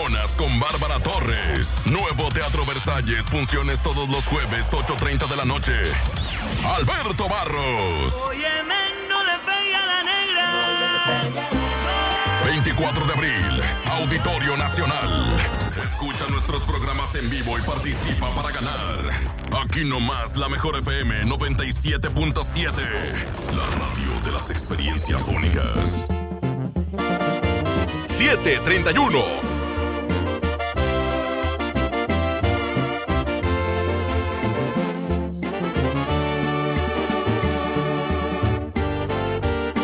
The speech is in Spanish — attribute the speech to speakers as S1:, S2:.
S1: Coronas con Bárbara Torres. Nuevo Teatro Versalles, funciones todos los jueves, 8:30 de la noche. Alberto Barros.
S2: Óyeme, no le pegue a la negra.
S1: 24 de abril, Auditorio Nacional. Escucha nuestros programas en vivo y participa para ganar. Aquí nomás la mejor FM 97.7. La radio de las experiencias únicas. 7:31.